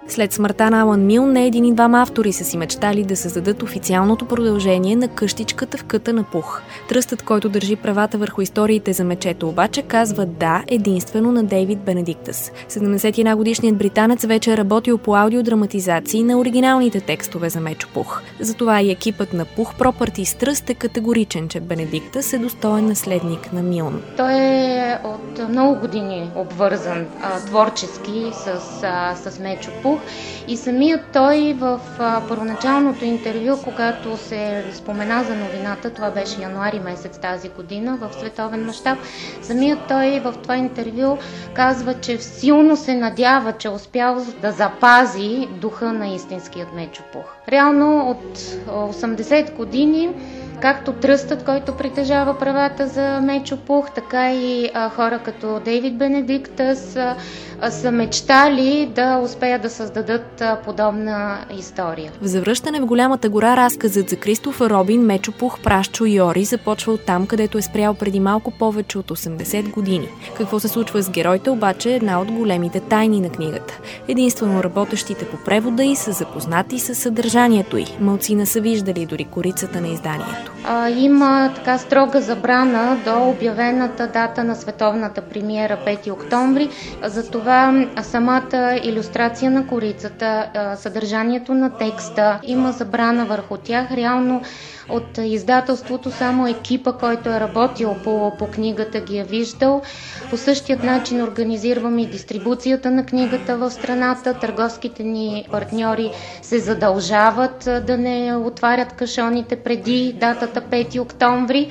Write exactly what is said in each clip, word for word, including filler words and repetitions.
След смъртта на Алън Милн, не един и двама автори са си мечтали да създадат официалното продължение на къщичката в къта на пух. Тръстът, който държи правата върху историите за мечето, обаче казва да единствено на Дейвид Бенедиктъс. седемдесет и една годишният британец вече е работил по аудиодраматизации на оригиналните текстове за Мечо Пух. Затова и екипът на Пух Пропъртис Тръст е категоричен, че Бенедиктъс е достоен наследник на Милн. Той е от много години обвързан а, творчески с, а, с Мечо Пух и самият той в а, първоначалното интервю, когато се спомена за новината, това беше януари месец тази година в световен мащаб, самият той в това интервю казва, че силно се надява, че успял да запази духа на истинският Мечо Пух. Реално от осемдесет години както тръстът, който притежава правата за Мечо Пух, така и а, хора като Дейвид Бенедиктъс а, а, са мечтали да успеят да създадат а, подобна история. В Завръщане в голямата гора разказът за Кристофър Робин, Мечо Пух, Прашчо и Ори започва от там, където е спрял преди малко повече от осемдесет години. Какво се случва с героите обаче е една от големите тайни на книгата. Единствено работещите по превода й са запознати със съдържанието й. Малцина са виждали дори корицата на изданието. А, има така строга забрана до обявената дата на световната премиера пети октомври. Затова самата илюстрация на корицата, съдържанието на текста, има забрана върху тях. Реално от издателството само екипа, който е работил по, по книгата, ги е виждал. По същият начин организираме и дистрибуцията на книгата в страната. Търговските ни партньори се задължават да не отварят кашоните преди датата пети октомври.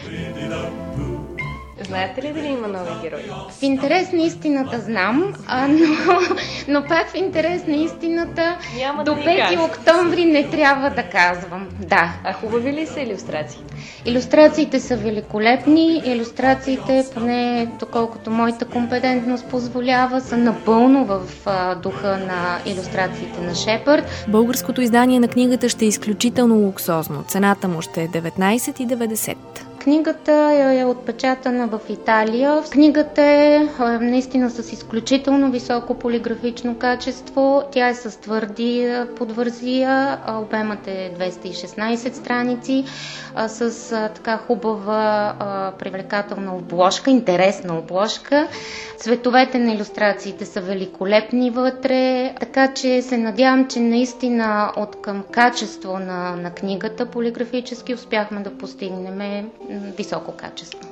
Знаете ли дали има нови герои? В интерес на истината знам, а, но, но пак в интерес на истината Няма до да пети октомври не трябва да казвам. Да. А хубави ли са илюстрации? Илюстрациите са великолепни. Илюстрациите, поне доколкото моята компетентност позволява, са напълно в а, духа на илюстрациите на Шепърд. Българското издание на книгата ще е изключително луксозно. Цената му ще е деветнайсет и деветдесет. Книгата е отпечатана в Италия. Книгата е наистина с изключително високо полиграфично качество. Тя е с твърди подвързия. Обемът е двеста и шестнайсет страници с така хубава, привлекателна обложка, интересна обложка. Цветовете на илюстрациите са великолепни вътре, така че се надявам, че наистина от към качество на, на книгата полиграфически успяхме да постигнем високо качество.